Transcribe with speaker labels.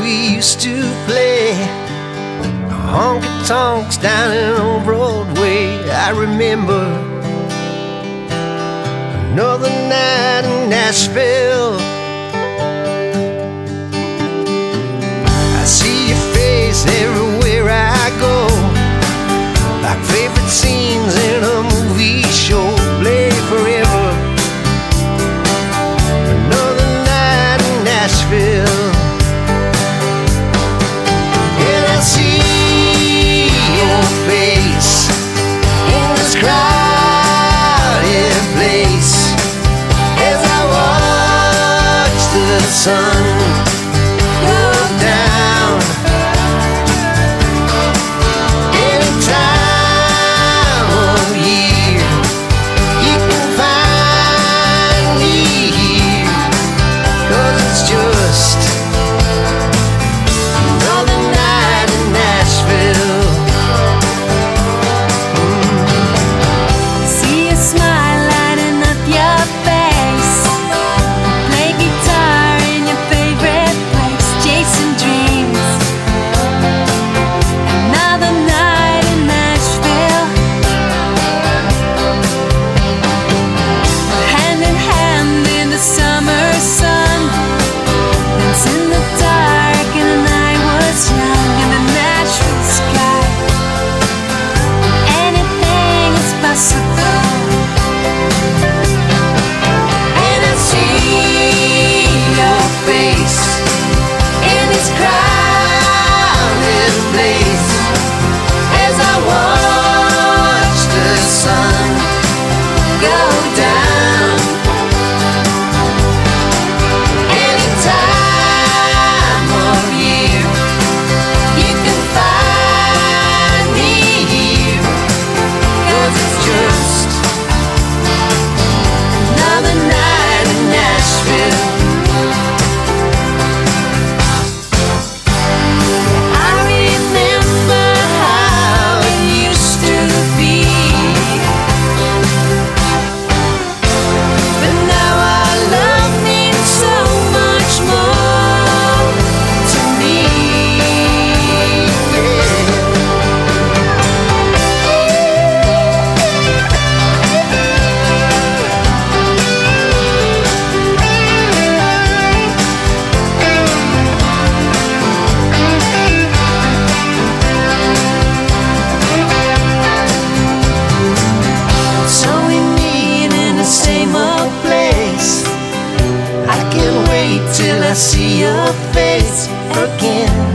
Speaker 1: we used to play honky tonks down on Broadway. I remember another night in Nashville. I see your face everywhere I go, like favorite scenes in a movie show. Play forever, another night in Nashville. And I see your face in this crowded place as I watch the sun go down. Any time of year you can find me here, 'cause it's just another night in Nashville.
Speaker 2: See a smile lighting up your face. Play guitar in your favorite place, chasing dreams. Another night in Nashville. Hand in hand in the summer sun, dance in the dark and the night was young in the Nashville sky. Anything is possible.
Speaker 1: And I see your face in this crowded place as I watch the sun go down. Any time of year you can find me here, 'cause it's just another night in Nashville. I remember how it used to be, but now our love means so much more to me. So we meet in the same old place. I can't wait till I see your face again.